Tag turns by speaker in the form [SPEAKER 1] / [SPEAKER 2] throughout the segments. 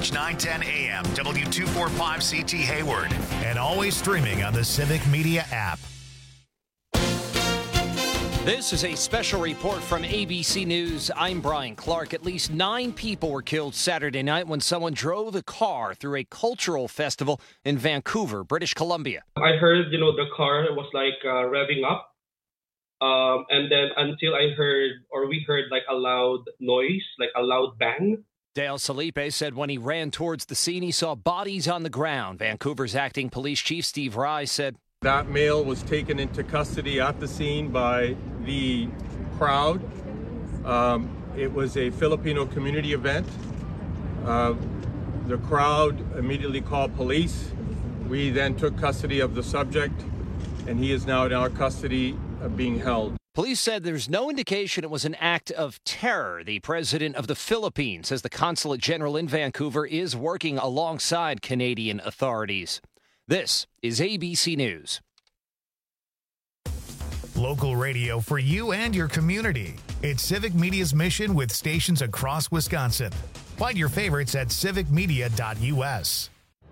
[SPEAKER 1] KFH 910 AM, W245CT Hayward, and always streaming on the Civic Media app.
[SPEAKER 2] This is a special report from ABC News. I'm Brian Clark. At least 9 people were killed Saturday night when someone drove a car through a cultural festival in Vancouver, British Columbia.
[SPEAKER 3] I heard, the car was revving up. And then until we heard a loud noise, a loud bang.
[SPEAKER 2] Dale Salipe said when he ran towards the scene, he saw bodies on the ground. Vancouver's acting police chief Steve Rye said,
[SPEAKER 4] that male was taken into custody at the scene by the crowd. It was a Filipino community event. The crowd immediately called police. We then took custody of the subject, and he is now in our custody being held.
[SPEAKER 2] Police said there's no indication it was an act of terror. The president of the Philippines says the consulate general in Vancouver is working alongside Canadian authorities. This is ABC News.
[SPEAKER 1] Local radio for you and your community. It's Civic Media's mission with stations across Wisconsin. Find your favorites at civicmedia.us.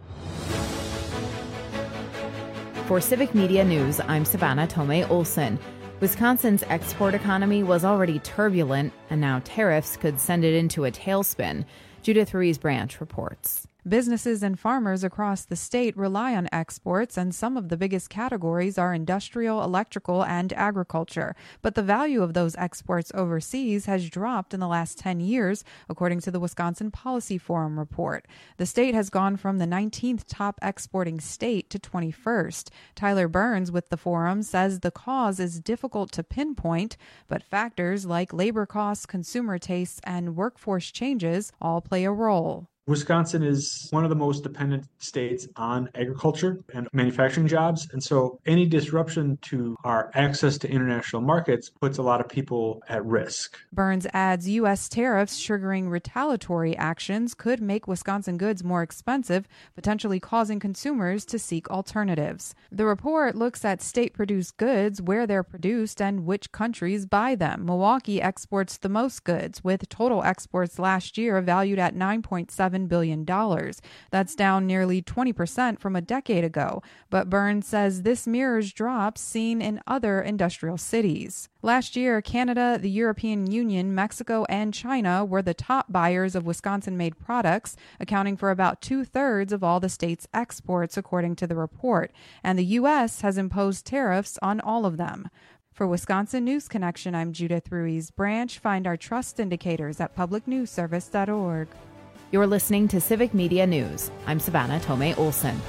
[SPEAKER 5] For Civic Media News, I'm Savannah Tomei Olson. Wisconsin's export economy was already turbulent, and now tariffs could send it into a tailspin. Judith Ruiz-Branch reports.
[SPEAKER 6] Businesses and farmers across the state rely on exports, and some of the biggest categories are industrial, electrical, and agriculture. But the value of those exports overseas has dropped in the last 10 years, according to the Wisconsin Policy Forum report. The state has gone from the 19th top exporting state to 21st. Tyler Burns with the forum says the cause is difficult to pinpoint, but factors like labor costs, consumer tastes, and workforce changes all play a role.
[SPEAKER 7] Wisconsin is one of the most dependent states on agriculture and manufacturing jobs. And so any disruption to our access to international markets puts a lot of people at risk.
[SPEAKER 6] Burns adds U.S. tariffs triggering retaliatory actions could make Wisconsin goods more expensive, potentially causing consumers to seek alternatives. The report looks at state-produced goods, where they're produced, and which countries buy them. Milwaukee exports the most goods, with total exports last year valued at $9.7 billion. That's down nearly 20% from a decade ago, but Burns says this mirrors drops seen in other industrial cities. Last year, Canada, the European Union, Mexico, and China were the top buyers of Wisconsin-made products, accounting for about 2/3 of all the state's exports, according to the report, and the U.S. has imposed tariffs on all of them. For Wisconsin News Connection, I'm Judith Ruiz-Branch. Find our trust indicators at publicnewsservice.org.
[SPEAKER 5] You're listening to Civic Media News. I'm Savannah Tomei Olson.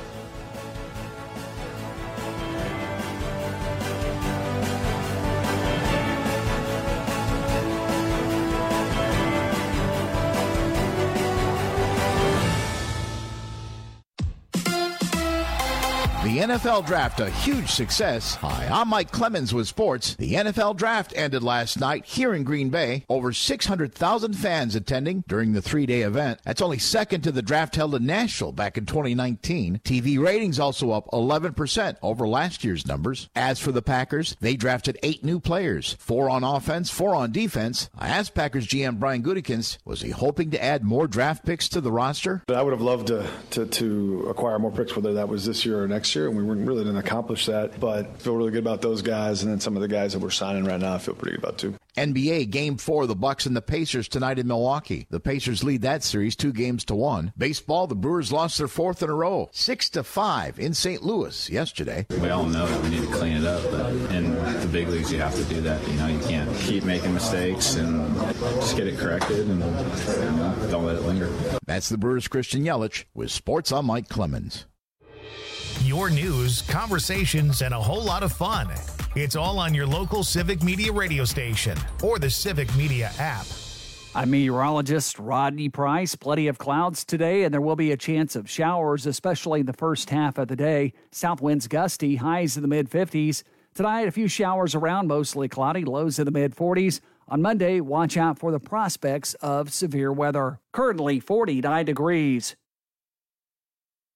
[SPEAKER 8] The NFL Draft, a huge success. Hi, I'm Mike Clemens with sports. The NFL Draft ended last night here in Green Bay. Over 600,000 fans attending during the 3-day event. That's only second to the draft held in Nashville back in 2019. TV ratings also up 11% over last year's numbers. As for the Packers, they drafted 8 new players, 4 on offense, 4 on defense. I asked Packers GM Brian Gutekunst, was he hoping to add more draft picks to the roster?
[SPEAKER 9] I would have loved to acquire more picks, whether that was this year or next year, and we really didn't accomplish that, but I feel really good about those guys, and then some of the guys that we're signing right now I feel pretty good about too.
[SPEAKER 8] NBA Game 4, the Bucks and the Pacers tonight in Milwaukee. The Pacers lead that series 2-1. Baseball, the Brewers lost their 4th in a row, 6-5 in St. Louis yesterday.
[SPEAKER 10] We all know that we need to clean it up, but in the big leagues you have to do that. You can't keep making mistakes, and just get it corrected and don't let it linger.
[SPEAKER 8] That's the Brewers' Christian Yelich with Sports. I'm Mike Clemens.
[SPEAKER 1] Your news, conversations, and a whole lot of fun. It's all on your local Civic Media radio station or the Civic Media app.
[SPEAKER 11] I'm meteorologist Rodney Price. Plenty of clouds today, and there will be a chance of showers, especially in the first half of the day. South winds gusty, highs in the mid-50s. Tonight, a few showers around, mostly cloudy, lows in the mid-40s. On Monday, watch out for the prospects of severe weather. Currently 49 degrees.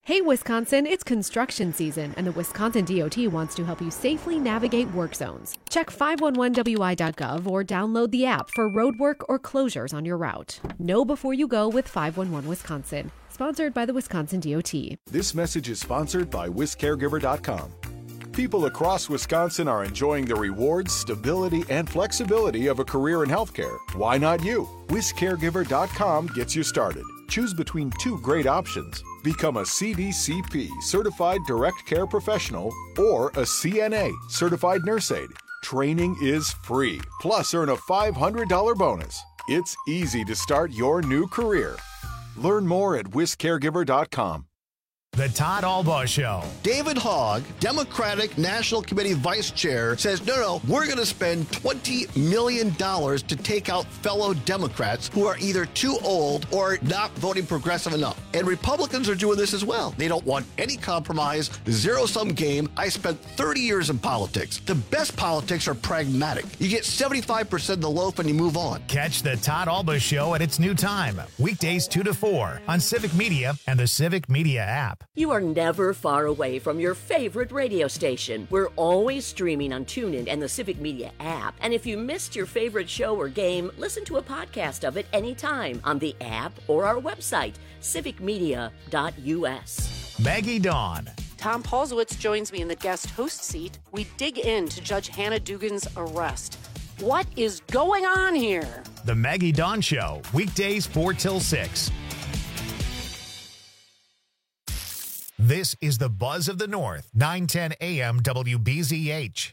[SPEAKER 12] Hey, Wisconsin, it's construction season, and the Wisconsin DOT wants to help you safely navigate work zones. Check 511wi.gov or download the app for road work or closures on your route. Know before you go with 511 Wisconsin. Sponsored by the Wisconsin DOT.
[SPEAKER 13] This message is sponsored by WisCaregiver.com. People across Wisconsin are enjoying the rewards, stability, and flexibility of a career in healthcare. Why not you? WisCaregiver.com gets you started. Choose between two great options. Become a CDCP, Certified Direct Care Professional, or a CNA, Certified Nurse Aide. Training is free, plus earn a $500 bonus. It's easy to start your new career. Learn more at WisCaregiver.com.
[SPEAKER 1] The Todd Albaugh Show.
[SPEAKER 14] David Hogg, Democratic National Committee Vice Chair, says, no, we're going to spend $20 million to take out fellow Democrats who are either too old or not voting progressive enough. And Republicans are doing this as well. They don't want any compromise, zero-sum game. I spent 30 years in politics. The best politics are pragmatic. You get 75% of the loaf and you move on.
[SPEAKER 1] Catch the Todd Albaugh Show at its new time, weekdays 2 to 4 on Civic Media and the Civic Media app.
[SPEAKER 15] You are never far away from your favorite radio station. We're always streaming on TuneIn and the Civic Media app. And if you missed your favorite show or game, listen to a podcast of it anytime on the app or our website, civicmedia.us.
[SPEAKER 1] Maggie Dawn.
[SPEAKER 16] Tom Paulsowitz joins me in the guest host seat. We dig into Judge Hannah Dugan's arrest. What is going on here?
[SPEAKER 1] The Maggie Dawn Show, weekdays 4 till 6. This is the Buzz of the North, 910 AM WBZH.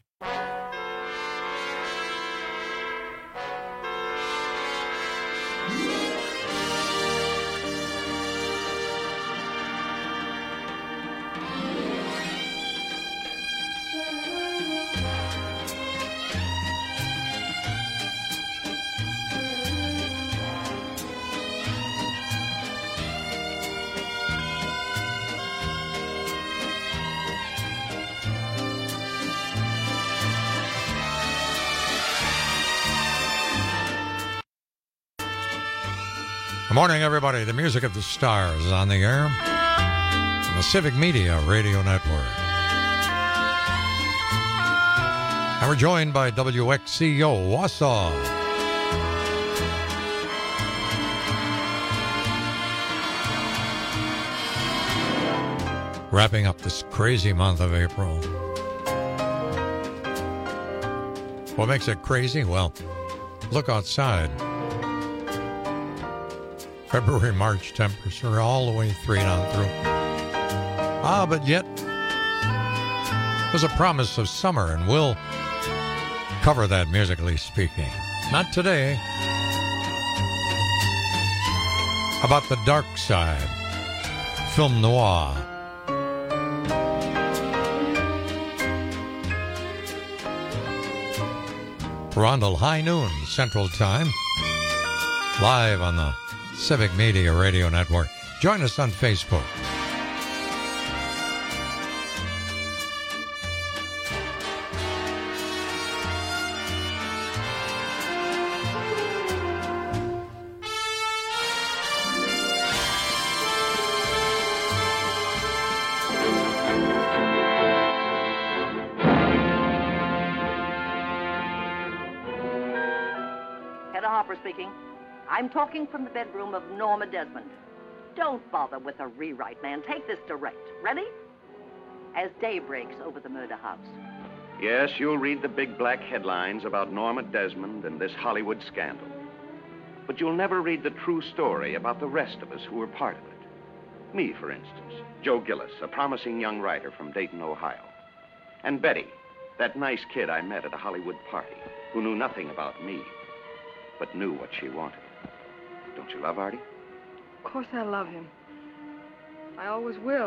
[SPEAKER 17] Good morning, everybody. The music of the stars is on the air on the Civic Media Radio Network. And we're joined by WXCO Wausau. Wrapping up this crazy month of April. What makes it crazy? Well, look outside. February, March temperatures are all the way straight on through. But yet, there's a promise of summer, and we'll cover that musically speaking. Not today. About the dark side. Film noir. Rondell, high noon, Central Time. Live on the Civic Media Radio Network. Join us on Facebook.
[SPEAKER 18] Hedda Harper speaking. I'm talking from the bedroom of Norma Desmond. Don't bother with a rewrite, man. Take this direct. Ready? As day breaks over the murder house.
[SPEAKER 19] Yes, you'll read the big black headlines about Norma Desmond and this Hollywood scandal. But you'll never read the true story about the rest of us who were part of it. Me, for instance. Joe Gillis, a promising young writer from Dayton, Ohio. And Betty, that nice kid I met at a Hollywood party, who knew nothing about me, but knew what she wanted. Don't you love Artie?
[SPEAKER 20] Of course I love him. I always will.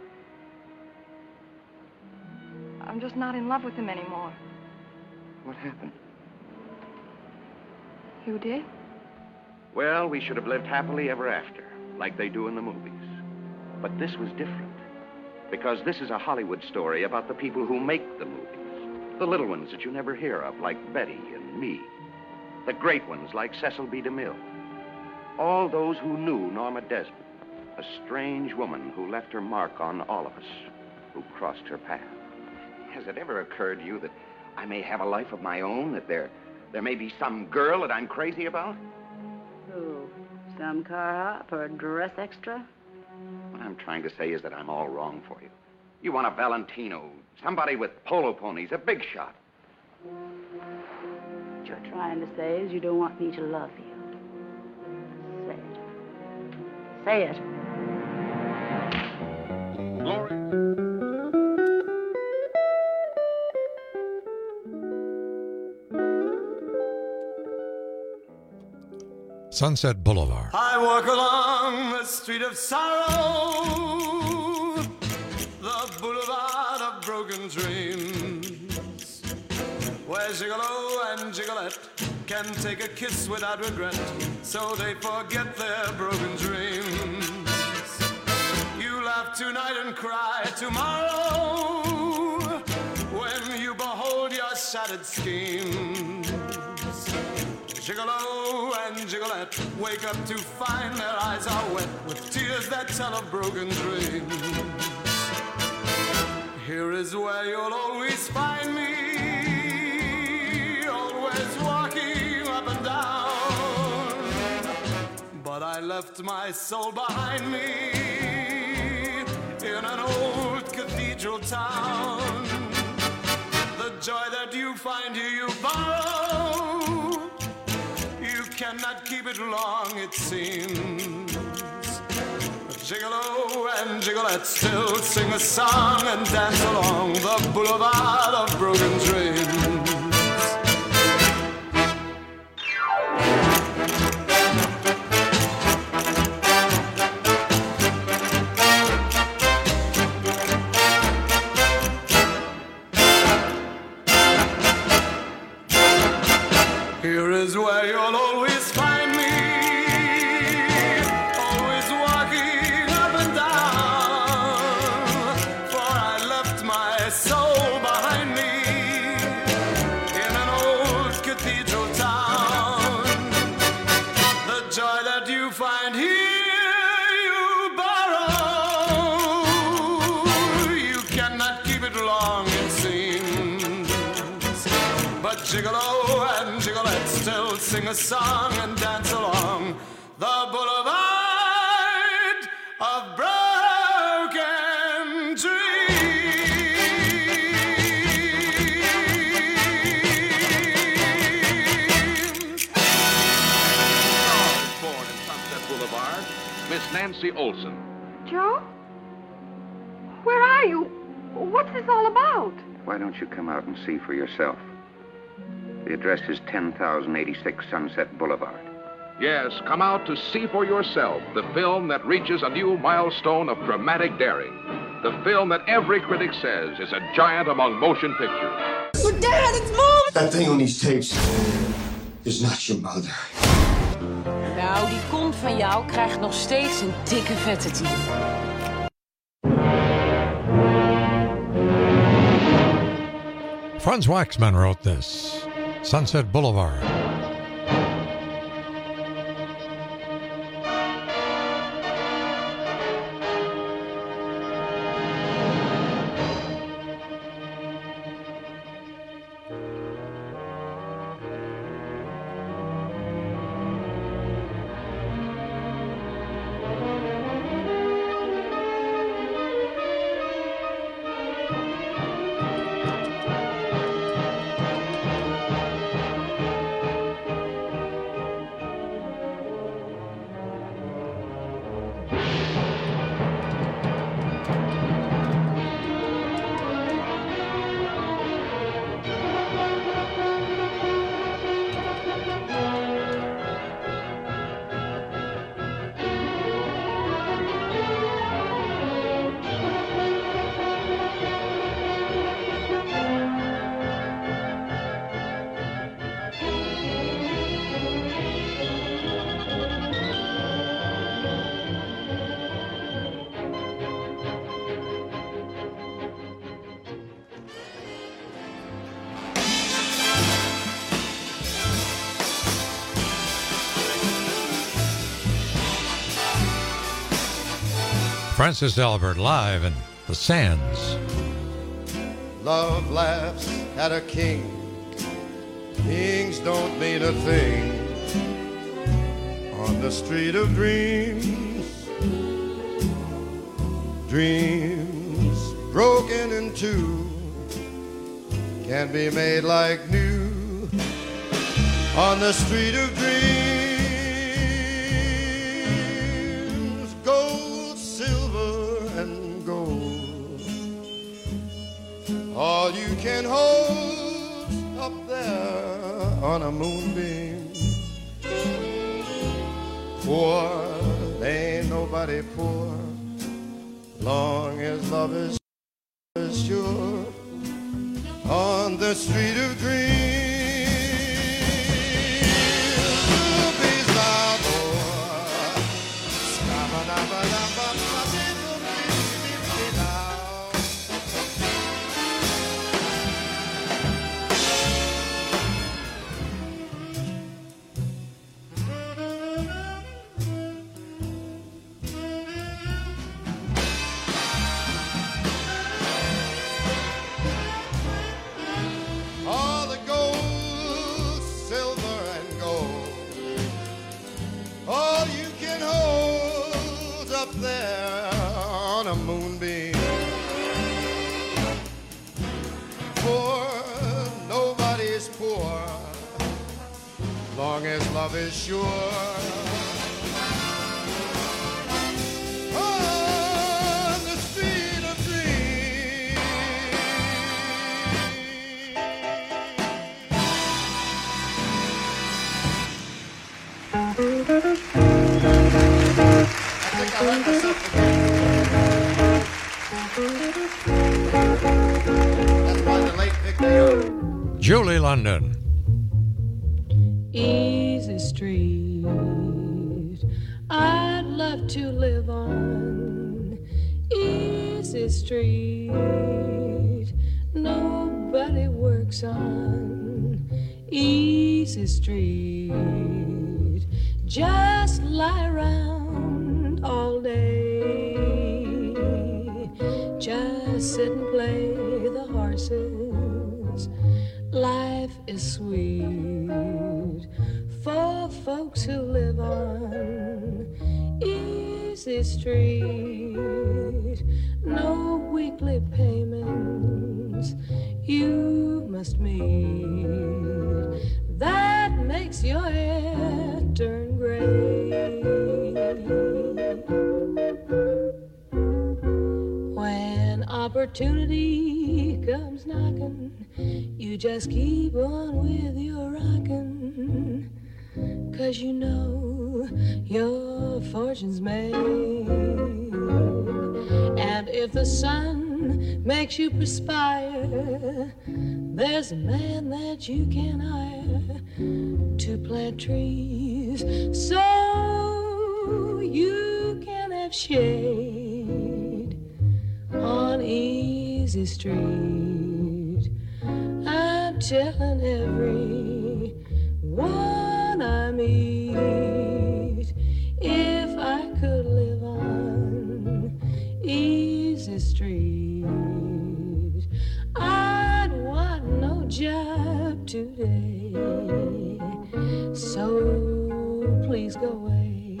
[SPEAKER 20] I'm just not in love with him anymore.
[SPEAKER 19] What happened?
[SPEAKER 20] You did?
[SPEAKER 19] Well, we should have lived happily ever after, like they do in the movies. But this was different, because this is a Hollywood story about the people who make the movies. The little ones that you never hear of, like Betty and me. The great ones, like Cecil B. DeMille. All those who knew Norma Desmond, A strange woman who left her mark on all of us who crossed her path. Has it ever occurred to you that I may have a life of my own, that there may be some girl that I'm crazy about?
[SPEAKER 18] Who? Some car hop or a dress extra?
[SPEAKER 19] What I'm trying to say is that I'm all wrong for you. You want a Valentino, somebody with polo ponies, a big shot.
[SPEAKER 18] What you're trying to say is you don't want me to love you. Say it. Say it.
[SPEAKER 19] Glory.
[SPEAKER 17] Sunset Boulevard.
[SPEAKER 21] I walk along the street of sorrow, the boulevard of broken dreams, where Gigolo and Gigolette can take a kiss without regret, so they forget their broken dreams. You laugh tonight and cry tomorrow when you behold your shattered schemes. Gigolo and Gigolette wake up to find their eyes are wet with tears that tell of broken dreams. Here is where you'll always find me, always walking up and down. But I left my soul behind me in an old cathedral town. The joy that you find here you borrow, cannot keep it long, it seems. Gigolo and Gigolette still sing a song and dance along the boulevard of broken dreams. Here is where you'll always find me, always walking up and down, for I left my soul behind me in an old cathedral town. The joy that you find here you borrow, you cannot keep it long, it seems. But Gigolo and Gigolette still sing a song and dance along the boulevard of broken dreams.
[SPEAKER 19] Born in Sunset Boulevard, Miss Nancy Olson.
[SPEAKER 20] Joe? Where are you? What's this all about?
[SPEAKER 19] Why don't you come out and see for yourself? The address is 10,086 Sunset Boulevard.
[SPEAKER 22] Yes, come out to see for yourself the film that reaches a new milestone of dramatic daring. The film that every critic says is a giant among motion pictures.
[SPEAKER 23] Your dad, it's Mom!
[SPEAKER 24] That thing on these tapes is not your mother.
[SPEAKER 16] Nou, die kont van jou krijgt nog steeds een dikke vette titel.
[SPEAKER 17] Franz Waxman wrote this. Sunset Boulevard. Francis Albert live in the Sands.
[SPEAKER 2] Love laughs at a king. Kings don't mean a thing. On the street of dreams, dreams broken in two can be made like new. On the street of dreams, gold, silver, and gold, all you can hold up there on a moonbeam. Poor, ain't nobody poor, long as love is sure. On the street of dreams, there on a moonbeam. Poor, nobody's poor, long as love is sure. On the street of dreams. I like myself again. That's why the late picked me up.
[SPEAKER 17] Julie London.
[SPEAKER 3] Easy street, I'd love to live on. Easy street, nobody works on. Easy street, just lie around all day, just sit and play the horses. Life is sweet for folks who live on Easy Street. No weekly payments you must meet. That makes your hair turn gray. When opportunity comes knocking, you just keep on with your rockin', 'cause you know your fortune's made. And if the sun makes you perspire, there's a man that you can hire to plant trees so you can have shade on Easy Street. I'm telling every one I meet, if I could live on Easy Street, I'd want no job today. So please go away.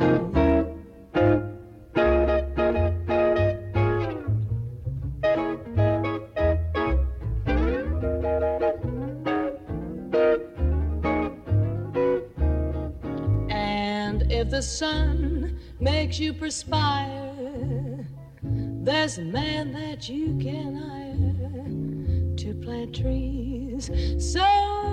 [SPEAKER 3] If the sun makes you perspire, there's a man that you can hire to plant trees so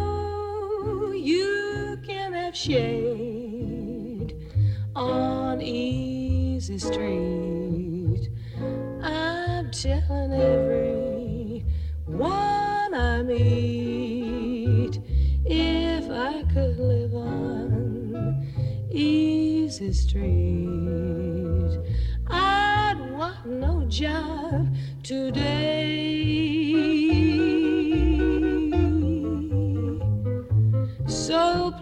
[SPEAKER 3] you can have shade on Easy Street. I'm telling every one I meet, if I could live on Easy Street, I'd want no job today. So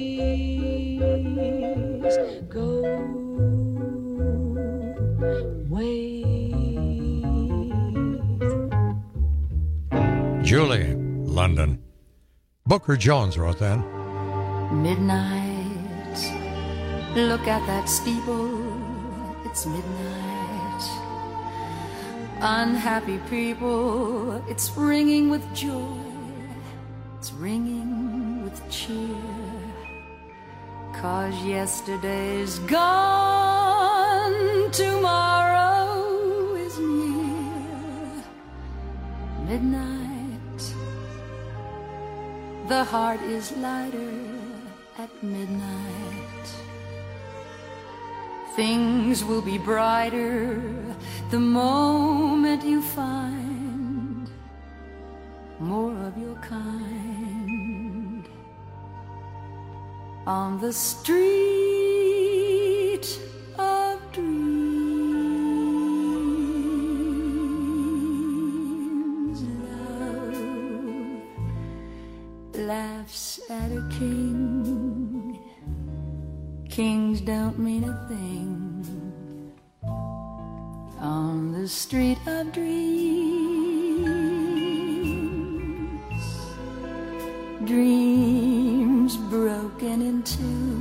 [SPEAKER 3] please go away.
[SPEAKER 17] Julie, London. Booker Jones wrote that.
[SPEAKER 4] Midnight, look at that steeple, it's midnight. Unhappy people, it's ringing with joy, it's ringing with cheer. 'Cause yesterday's gone, tomorrow is near. Midnight, the heart is lighter at midnight. Things will be brighter the moment you find more of your kind on the street of dreams. Love laughs at a king. Kings don't mean a thing on the street of dreams. Dreams broken in two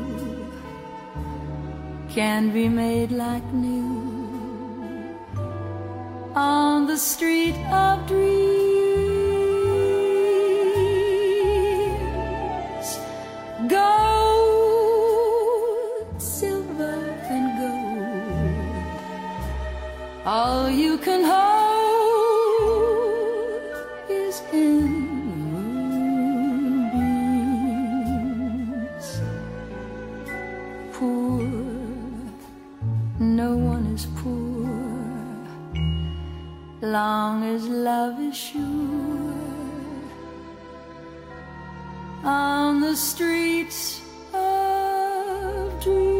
[SPEAKER 4] can be made like new on the street of dreams. Gold, silver and gold, all you can hold is in the moonbeams. Poor, no one is poor, long as love is sure on the streets of dreams.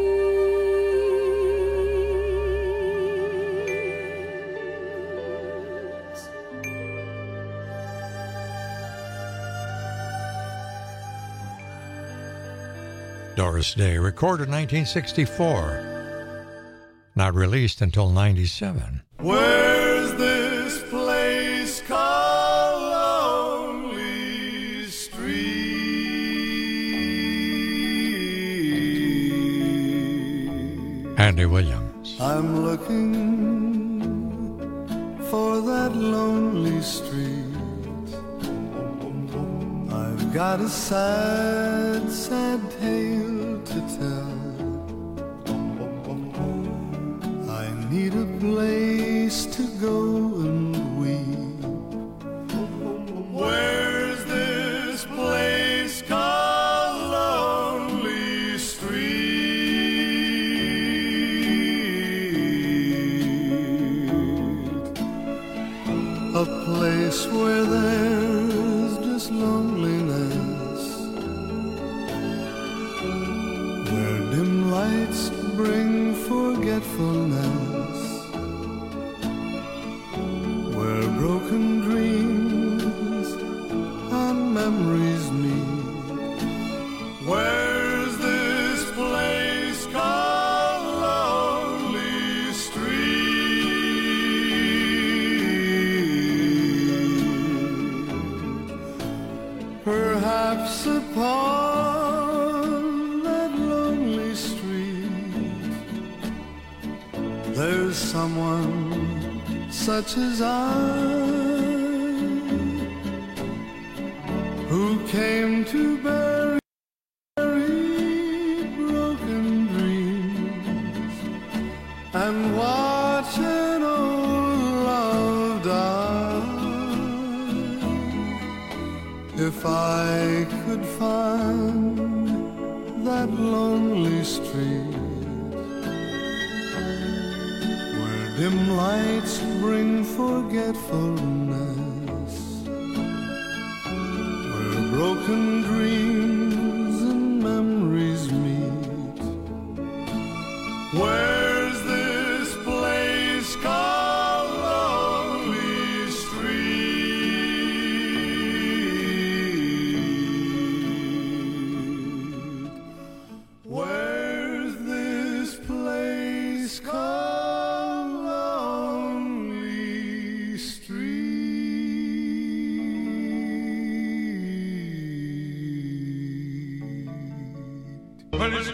[SPEAKER 17] Doris Day, recorded 1964. Not released until 97.
[SPEAKER 21] Where's this place called Lonely Street?
[SPEAKER 17] Andy Williams.
[SPEAKER 21] I'm looking for that lonely street. I've got a sad, sad tale to tell. I need a place to go and weep. Where's this place called Lonely Street? A place where there's just loneliness, where dim lights bring forgetfulness, where broken dreams and memories meet. Where's this place called Lonely Street? Perhaps upon that lonely street there's someone such as I, who came to bury broken dreams and watch an old love die. If I could find that lonely street, dim lights bring forgetfulness, where broken dreams and memories meet. Where's this place called Lonely Street? Where's this place called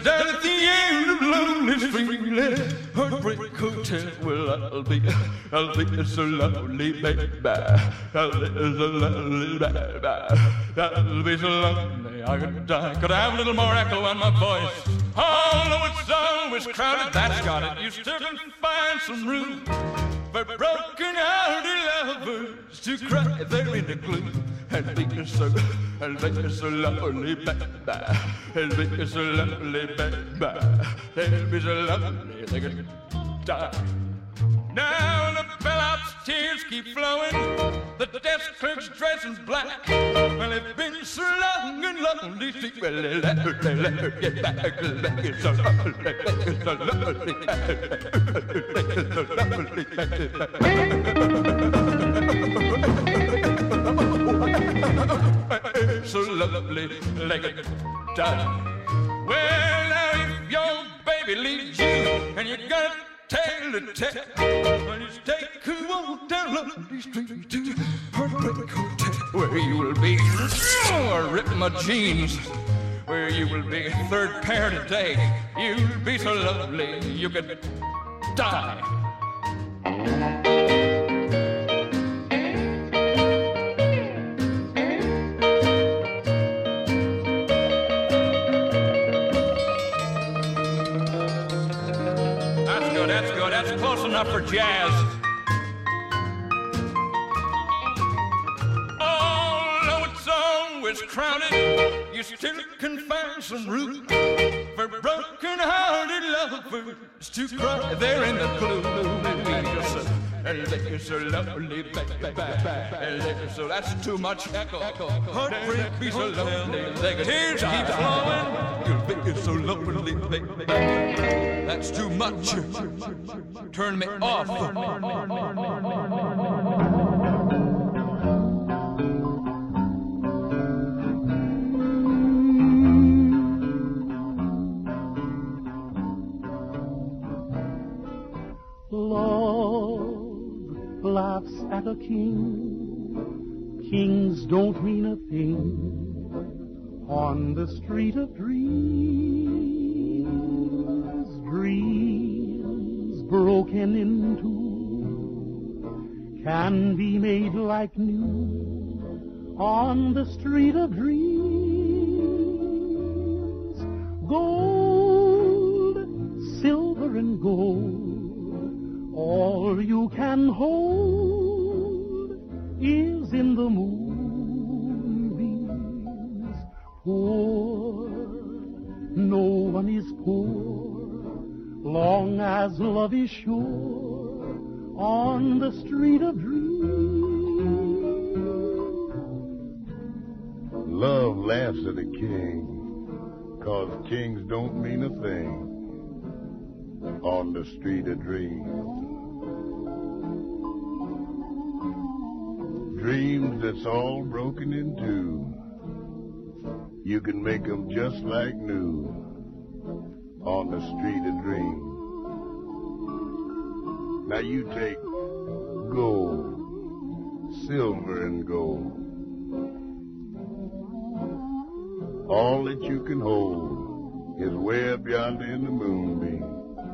[SPEAKER 21] down at the end of Lonely Street, Heartbreak Hotel. Well, I'll be so lonely, baby. I'll be so lonely, baby. I'll be so lonely, I could have a little more echo on my voice. Although it's always crowded, that's got it. You still can find some room for broken-hearted lovers to cry there in the gloom. And be so lonely, baby. And be so lonely, baby. And be so lonely, they could die. Now the bellhop's tears keep flowing, the desk clerk's dressed in black. Well, they've been so long and lonely, see, well, let her get back, make it so lonely, make it so lonely, make it so lonely, so lovely, like a done. Well, now if your baby leaves you and you got tale to tell, well, you take a walk down Lonely Street to Heartbreak Hotel, where you will be, rip my jeans, where you will be third pair today. You'll be so lovely you could die. That's close enough for jazz. Although it's always crowded, you still can find some room for broken-hearted lovers to cry there in the gloom. And they're so lonely, baby. So that's too much echo. Heartbreak be so lonely. Tears keep flowing. You'll be so lonely, baby. That's too much. Turn me off.
[SPEAKER 5] Love laughs at a king. Kings don't mean a thing on the street of dreams. Dreams broken into can be made like new on the street of dreams. Gold, silver and gold, all you can hold is in the moonbeams. Poor, no one is poor, long as love is sure on the street of dreams.
[SPEAKER 2] Love laughs at a king, 'cause kings don't mean a thing on the street of dreams. Dreams that's all broken in two, you can make them just like new on the street of dreams. Now you take gold, silver and gold, all that you can hold is way up yonder in the moonbeam.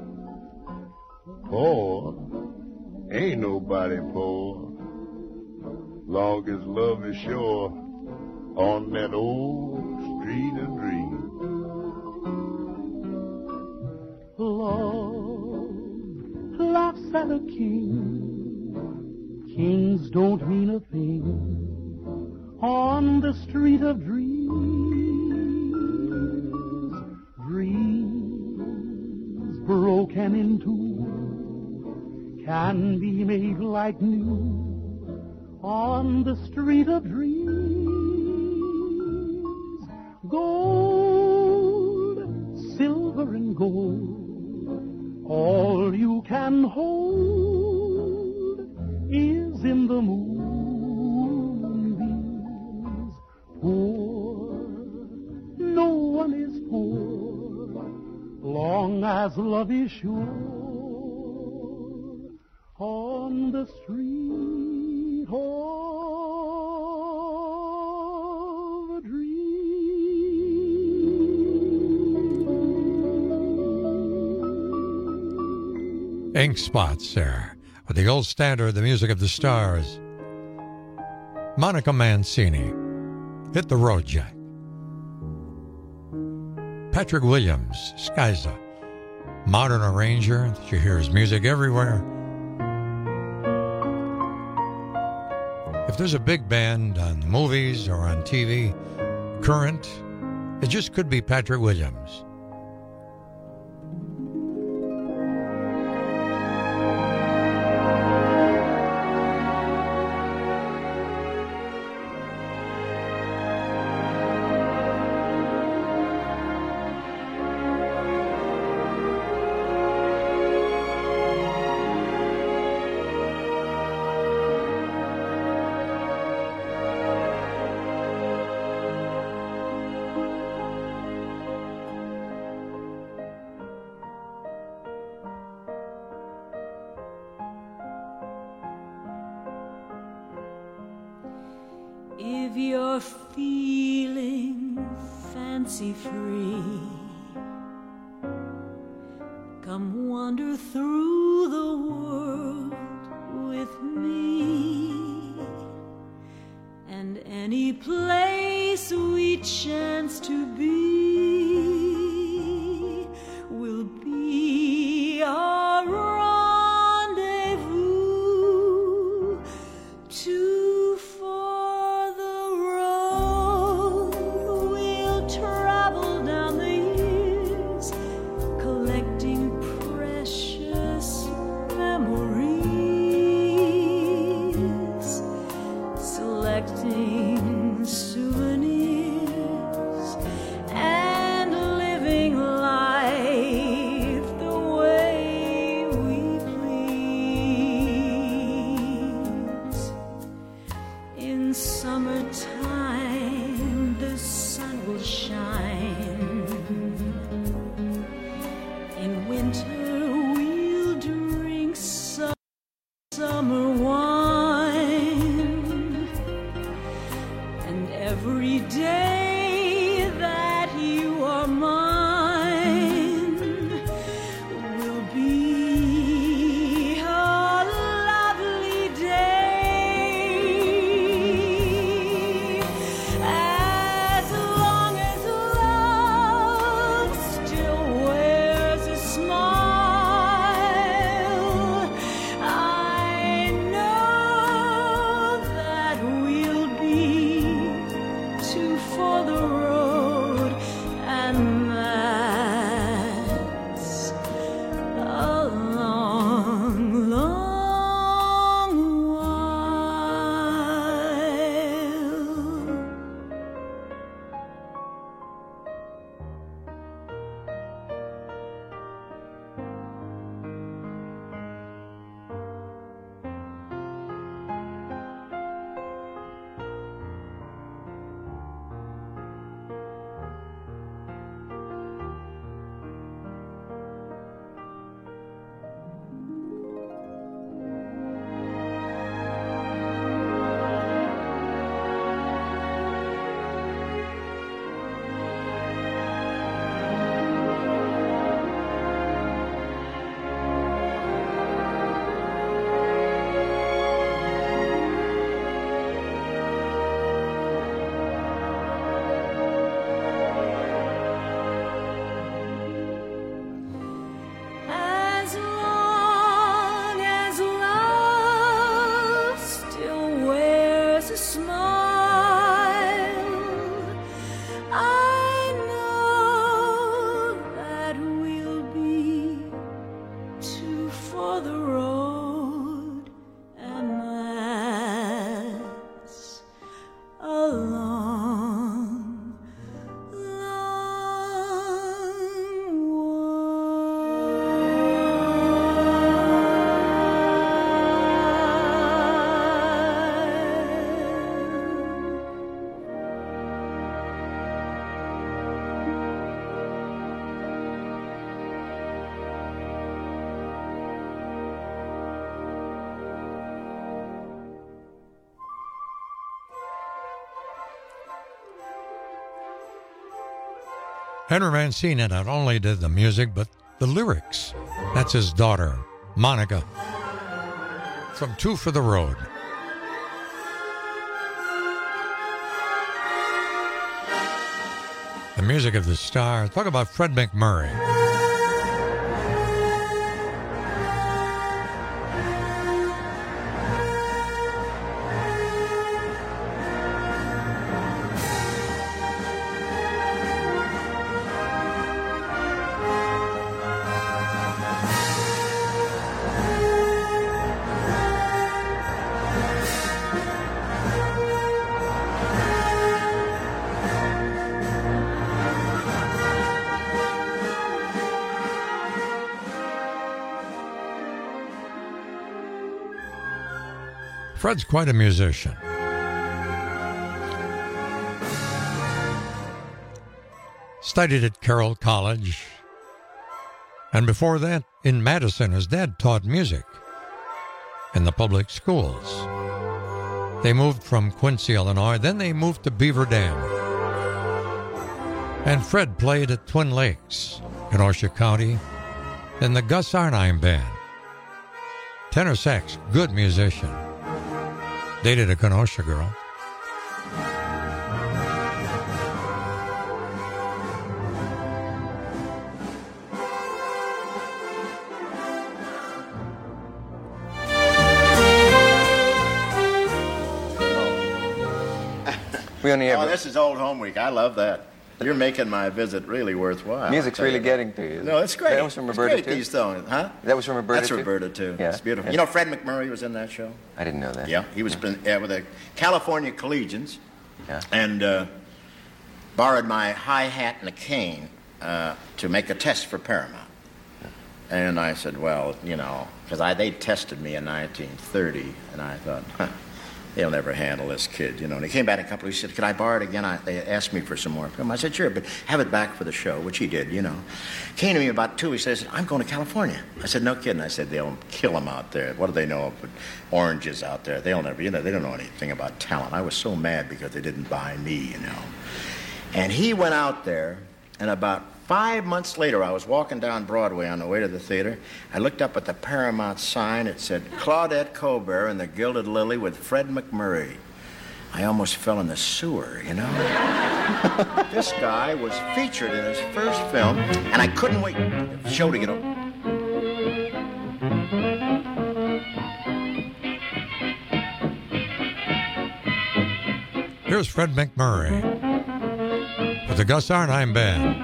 [SPEAKER 2] Poor, ain't nobody poor, long as love is sure on that old street of dreams.
[SPEAKER 5] Love laughs at a king. Kings don't mean a thing on the street of dreams. Dreams broken in two can be made like new on the street of dreams. Gold, silver and gold, all you can hold is in the moonbeams. Poor, no one is poor, long as love is sure on the street of dreams.
[SPEAKER 17] Ink Spots there, with the old standard, the music of the stars. Monica Mancini, Hit the Road, Jack. Patrick Williams, Skyza, modern arranger that you hear his music everywhere. If there's a big band on movies or on TV, current, it just could be Patrick Williams.
[SPEAKER 6] If you're feeling fancy-free, come wander through the world with me, and any place we chance to be will be our rendezvous. Too far the road, we'll travel down the years, collecting precious memories, selecting souvenirs, and living life the way we please. In summertime, the sun will shine. In winter, we'll drink summer wine. And every day that you are mine will be a lovely day. As long as love still wears a smile, I know that we'll be two for the road, and that's a long, long while. As long as love still wears a smile, I know that we'll be two for the road, and that's a long,
[SPEAKER 17] Henry Mancini not only did the music, but the lyrics. That's his daughter, Monica from Two for the Road. The music of the star. Talk about Fred McMurray. Fred's quite a musician. Studied at Carroll College, and before that in Madison. His dad taught music in the public schools. They moved from Quincy, Illinois, then they moved to Beaver Dam. And Fred played at Twin Lakes, Kenosha County, in the Gus Arnheim Band. Tenor sax, good musician. Dated a Kenosha girl.
[SPEAKER 7] We only have
[SPEAKER 8] this is Old Home Week. I love that. You're making my visit really worthwhile.
[SPEAKER 7] Music's really getting to you.
[SPEAKER 8] No, it's great.
[SPEAKER 7] That was from Roberta,
[SPEAKER 8] it's great,
[SPEAKER 7] too?
[SPEAKER 8] these songs, huh?
[SPEAKER 7] That was from Roberta,
[SPEAKER 8] That's
[SPEAKER 7] too?
[SPEAKER 8] Roberta, too.
[SPEAKER 7] Yeah.
[SPEAKER 8] It's beautiful.
[SPEAKER 7] Yeah.
[SPEAKER 8] You know, Fred McMurray was in that show?
[SPEAKER 7] I didn't know that.
[SPEAKER 8] Yeah, he was with the California Collegians.
[SPEAKER 7] Yeah.
[SPEAKER 8] And borrowed my hi-hat and a cane to make a test for Paramount. And I said, well, you know, because they tested me in 1930, and I thought, they'll never handle this kid, you know. And he came back in a couple of weeks, he said, could I borrow it again? They asked me for some more film. I said, sure, but have it back for the show, which he did, you know. Came to me about 2 weeks later, said, I'm going to California. I said, no kidding. I said, they'll kill him out there. What do they know of oranges out there? They'll never, you know, they don't know anything about talent. I was so mad because they didn't buy me, you know. And he went out there, and about 5 months later, I was walking down Broadway on the way to the theater. I looked up at the Paramount sign. It said, Claudette Colbert and the Gilded Lily with Fred McMurray. I almost fell in the sewer, you know? This guy was featured in his first film, and I couldn't wait for the show to get over.
[SPEAKER 17] Here's Fred McMurray with the Gus Arnheim Band.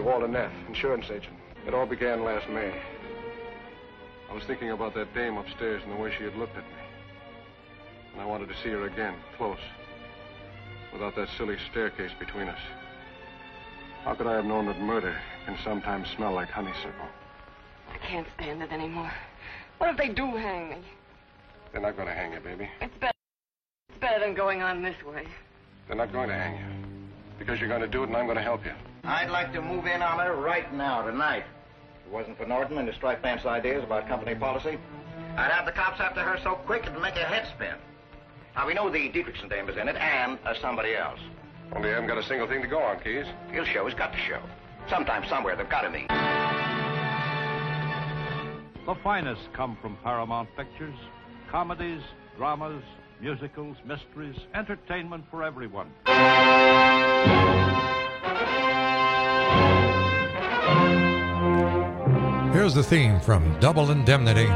[SPEAKER 9] Walter Neff, insurance agent. It all began last May. I was thinking about that dame upstairs and the way she had looked at me. And I wanted to see her again, close, without that silly staircase between us. How could I have known that murder can sometimes smell like honeysuckle?
[SPEAKER 20] I can't stand it anymore. What if they do hang me?
[SPEAKER 9] They're not going to hang you, baby.
[SPEAKER 20] It's better than going on this way.
[SPEAKER 9] They're not going to hang you. Because you're going to do it and I'm going to help you.
[SPEAKER 8] I'd like to move in on her right now, tonight. If it wasn't for Norton and his striped pants ideas about company policy, I'd have the cops after her so quick it'd make your head spin. Now, we know the Dietrichson dame is in it and somebody else.
[SPEAKER 9] Only I haven't got a single thing to go on, Keys.
[SPEAKER 8] He'll show. He's got to show. Sometime, somewhere, they've got to meet.
[SPEAKER 10] The finest come from Paramount Pictures. Comedies, dramas, musicals, mysteries, entertainment for everyone.
[SPEAKER 17] Here's the theme from Double Indemnity.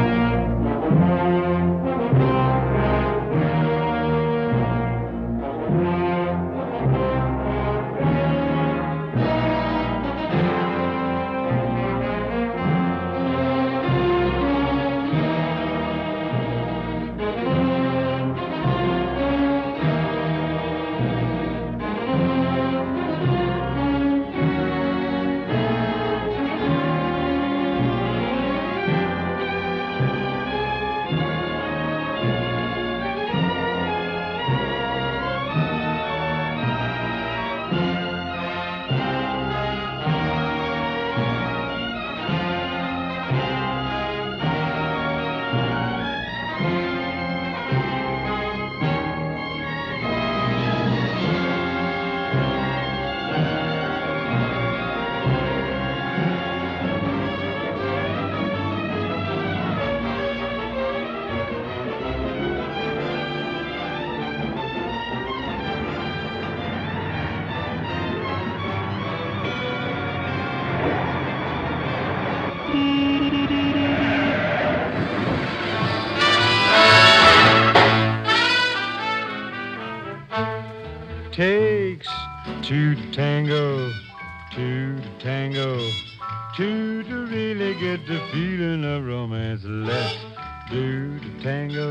[SPEAKER 11] Takes two to tango, two to tango, two to really get the feeling of romance. Let's do the tango,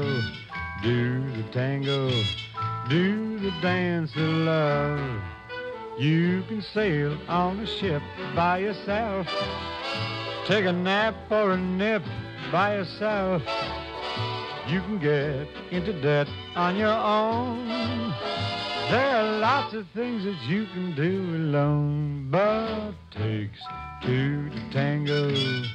[SPEAKER 11] do the tango, do the dance of love. You can sail on a ship by yourself, take a nap or a nip by yourself. You can get into debt on your own. There are lots of things that you can do alone, but it takes two to tango,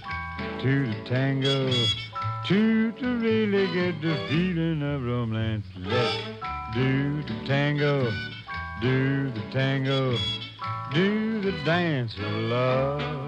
[SPEAKER 11] two to tango, two to really get the feeling of romance. Let's do the tango, do the tango, do the dance of love.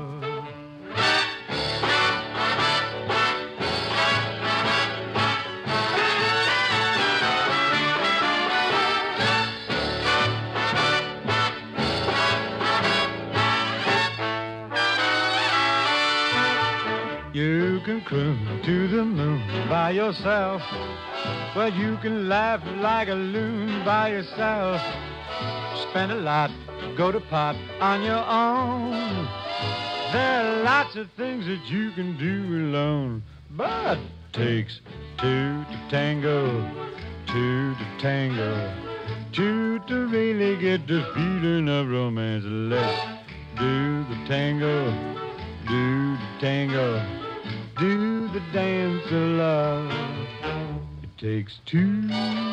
[SPEAKER 11] You can croon to the moon by yourself, but you can laugh like a loon by yourself. Spend a lot, go to pot on your own. There are lots of things that you can do alone, but it takes two to tango, two to tango, two to really get the feeling of romance. Let's do the tango, do the tango, do the dance of love. It takes two,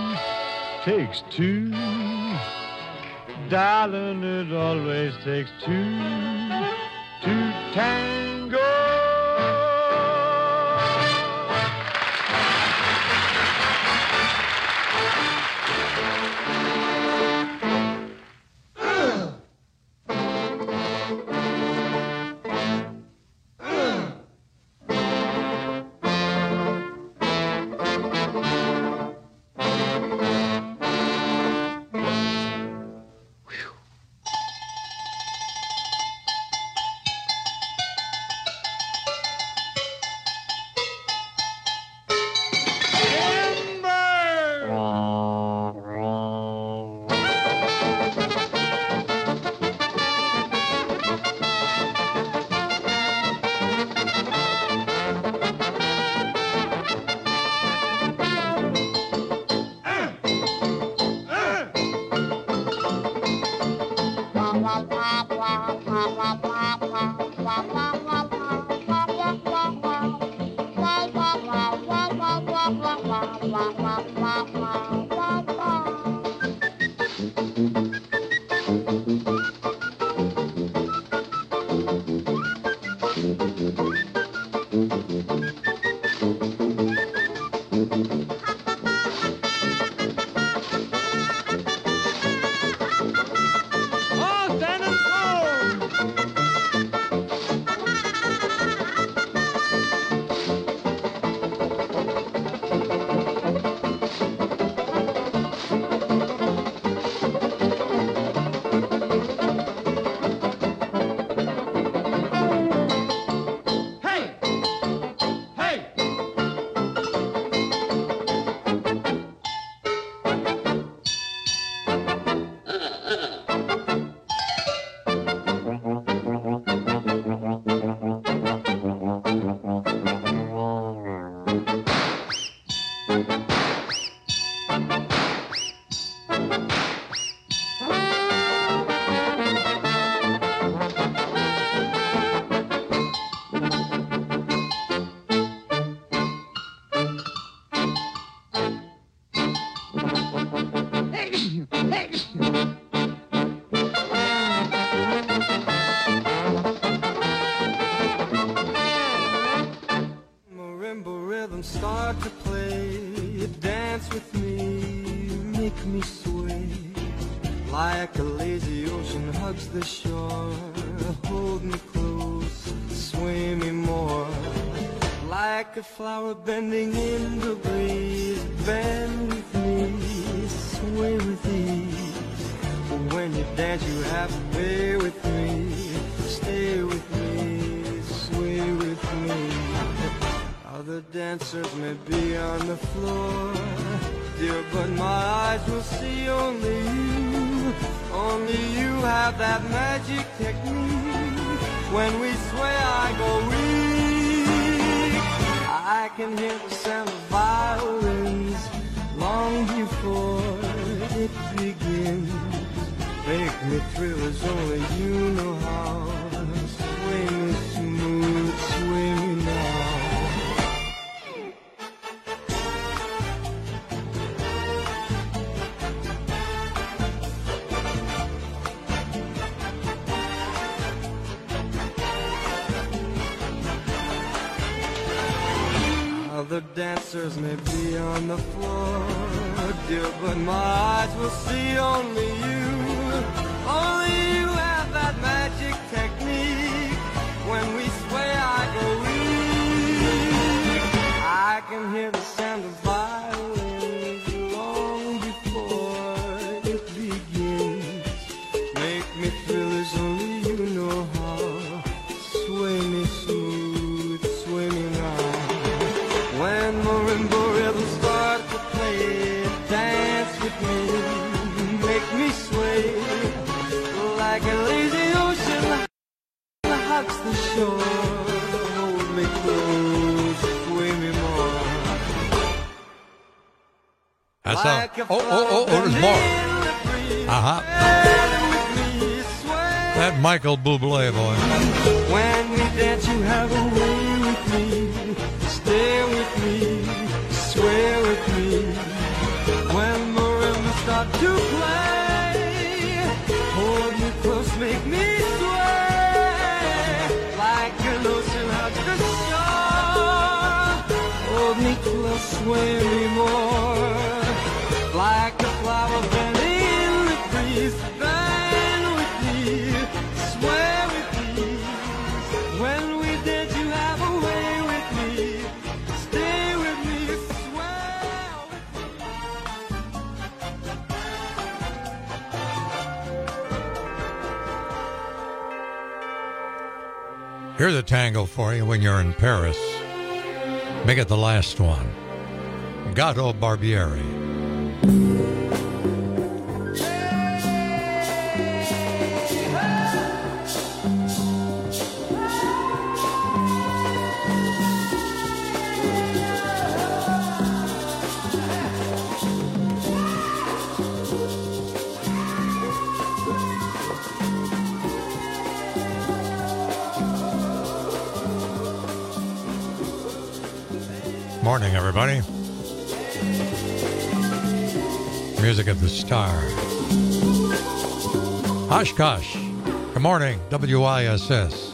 [SPEAKER 11] darling, it always takes two to tango.
[SPEAKER 21] The shore, hold me close, sway me more, like a flower bending in the breeze. Bend with me, sway with ease. When you dance, you have to play with me, stay with me, sway with me. Other dancers may be on the floor, dear, but my eyes will see only you. Only you have that magic technique. When we sway, I go weak. I can hear the sound of violins long before it begins. Make me thrill as only you know how. Sway me smooth, sway me now. Other dancers may be on the floor, dear, but my eyes will see only you. Only you have that magic technique. When we sway, I go weak. I can hear the sound of violins long before it begins. Make me thrill as only you know how. Sway me smooth, sway me now. When marimba rhythms start to play, dance with me, make me sway, like a lazy ocean hugs the shore. Hold me close, sway me more.
[SPEAKER 17] That's like there's more. That Michael Bublé boy.
[SPEAKER 21] When we dance, you have a way with me. Stay with me, sway with me. When marimbas start to play, hold me close, make me sway, like an ocean hugs the shore. Hold me close, sway me more, like a flower bending in the breeze. Bend with me, sway with me. When we dance, you have a way with me. Stay with me, sway with me.
[SPEAKER 17] Here's a tango for you when you're in Paris. Make it the last one. Gato Barbieri. morning, everybody. Music of the Star. Oshkosh. Good morning, WISS.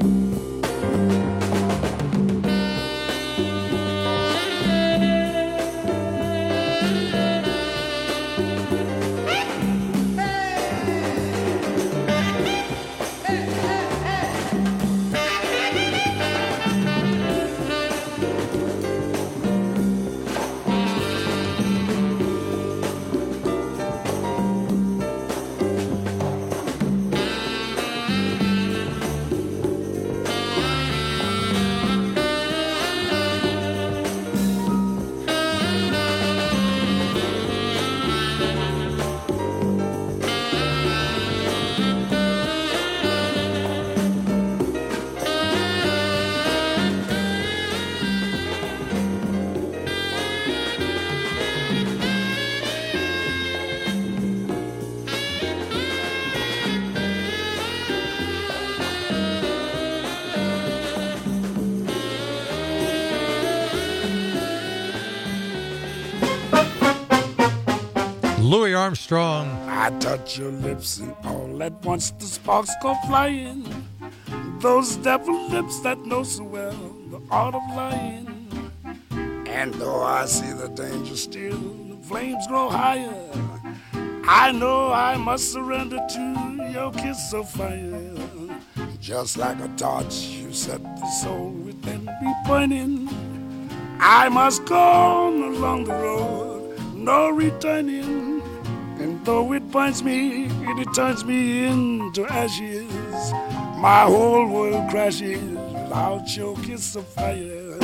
[SPEAKER 17] Louis Armstrong.
[SPEAKER 12] I touch your lips and all at once the sparks go flying. Those devil lips that know so well the art of lying. And though I see the danger still, the flames grow higher. I know I must surrender to your kiss of fire. Just like a torch, you set the soul within me burning. I must go on along the road, no returning. And though it burns me, it turns me into ashes. My whole world crashes without your kiss of fire.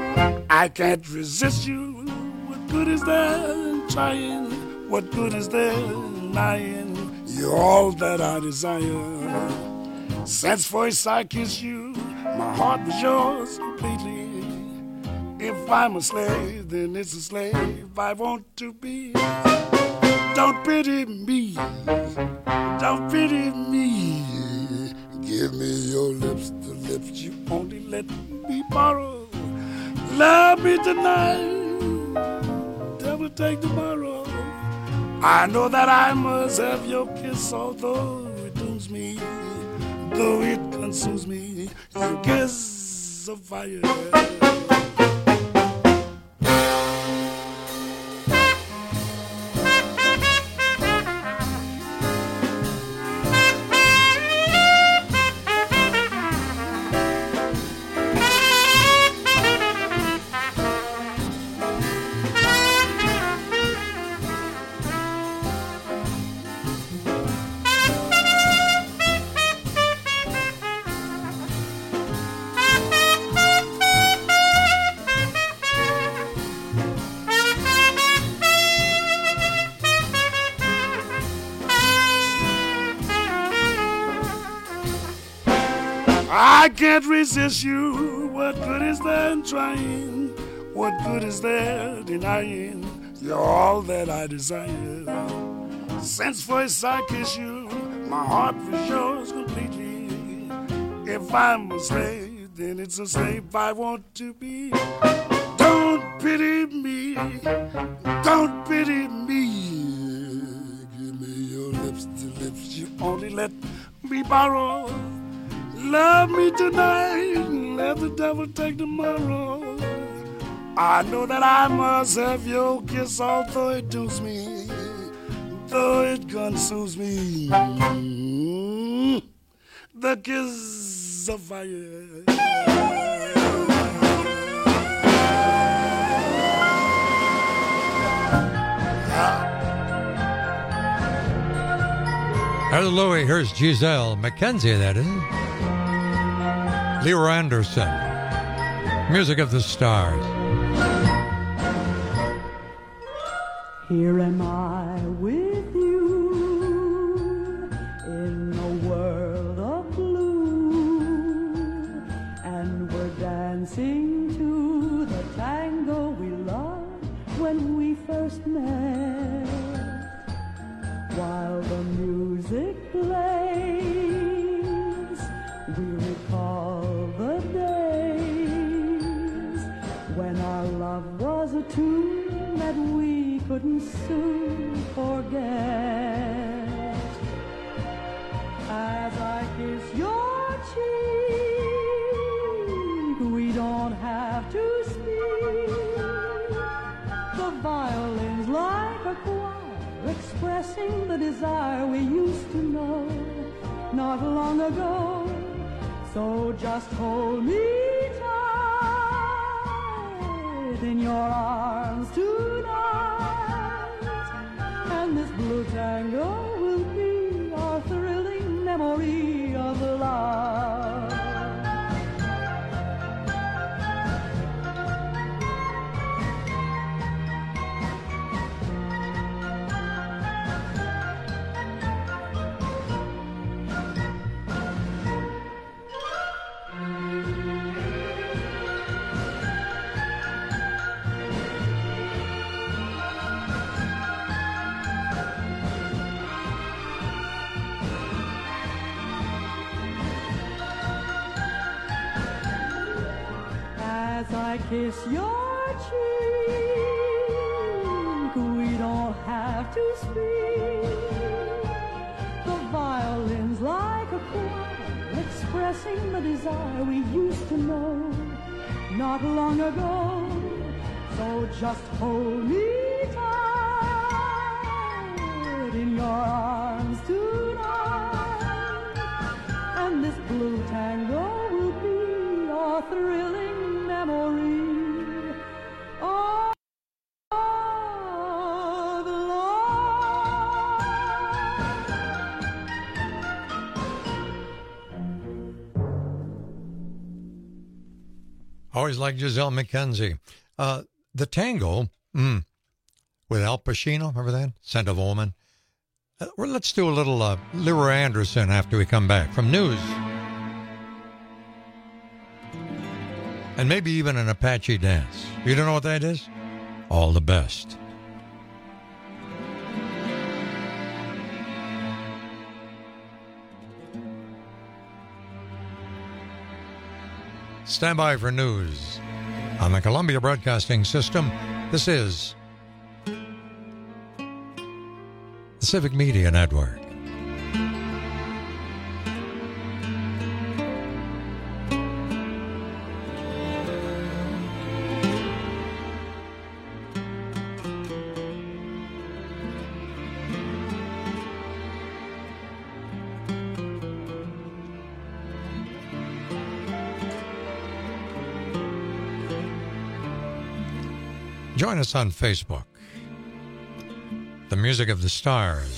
[SPEAKER 12] I can't resist you. What good is there in trying? What good is there in lying? You're all that I desire. Since first I kissed you, my heart was yours completely. If I'm a slave, then it's a slave I want to be. Don't pity me, don't pity me. Give me your lips, the lips you only let me borrow. Love me tonight, devil take tomorrow. I know that I must have your kiss, although it dooms me, though it consumes me. Your kiss of fire. I can't resist you. What good is there in trying? What good is there denying? You're all that I desire. Since first I kissed you, my heart was yours completely. If I'm a slave, then it's a slave I want to be. Don't pity me, don't pity me. Give me your lips, the lips you only let me borrow. Love me tonight, let the devil take tomorrow. I know that I must have your kiss, although it dooms me, though it consumes me. The kiss of fire.
[SPEAKER 17] Here's Louis, here's Giselle Mackenzie, that is. Leroy Anderson, Music of the Stars.
[SPEAKER 6] Here am I with you in a world of blue, and we're dancing to the tango we loved when we first met. While the music plays, we recall the days when our love couldn't soon forget. As I kiss your cheek, we don't have to speak. The violin's like a choir expressing the desire we used to know not long ago. So just hold me tight in your arms tonight, and this blue tango will be our thrilling memory of love. As I kiss your cheek, we don't have to speak. The violin's like a choir expressing the desire we used to know not long ago. So just hold me tight in your arms tonight, and this blue tango will be our thrilling memory of
[SPEAKER 17] Always like Giselle McKenzie. The Tango with Al Pacino, remember that? Scent of Woman. Well, let's do a little Leroy Anderson after we come back from news. And maybe even an Apache dance. You don't know what that is? All the best. Stand by for news. On the Columbia Broadcasting System, this is the Civic Media Network. Join us on Facebook. The Music of the Stars.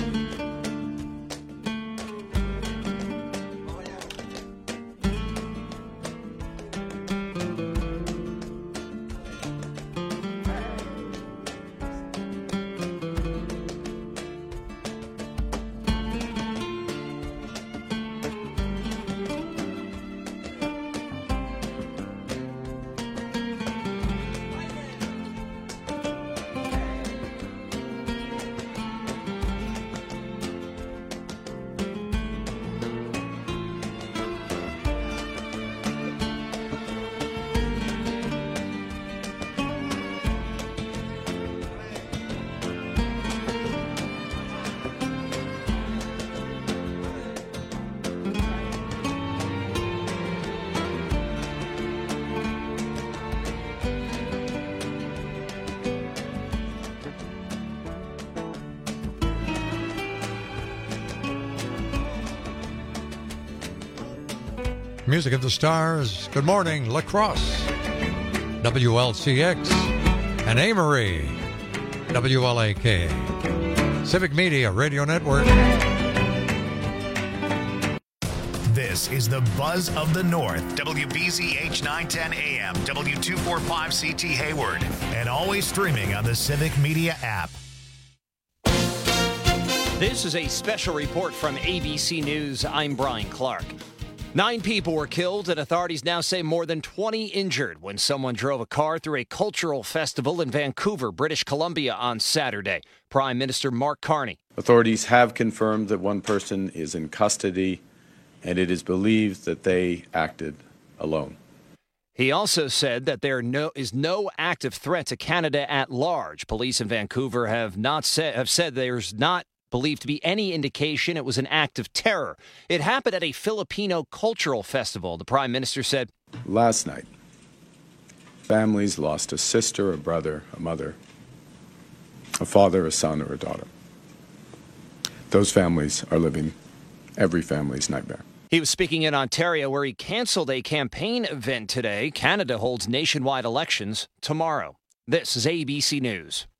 [SPEAKER 17] Music of the Stars. Good morning, La Crosse, WLCX, and Amory, WLAK. Civic Media Radio Network.
[SPEAKER 1] This is the Buzz of the North, WBZH 910 AM, W245CT Hayward, and always streaming on the Civic Media app.
[SPEAKER 13] This is a special report from ABC News. I'm Brian Clark. 9 people were killed, and authorities now say more than 20 injured when someone drove a car through a cultural festival in Vancouver, British Columbia on Saturday. Prime Minister Mark Carney.
[SPEAKER 14] Authorities have confirmed that one person is in custody, and it is believed that they acted alone.
[SPEAKER 13] He also said that there is no active threat to Canada at large. Police in Vancouver have said there's not believed to be any indication it was an act of terror. It happened at a Filipino cultural festival, the Prime Minister said.
[SPEAKER 14] Last night, families lost a sister, a brother, a mother, a father, a son, or a daughter. Those families are living every family's nightmare.
[SPEAKER 13] He was speaking in Ontario, where he canceled a campaign event today. Canada holds nationwide elections tomorrow. This is ABC News.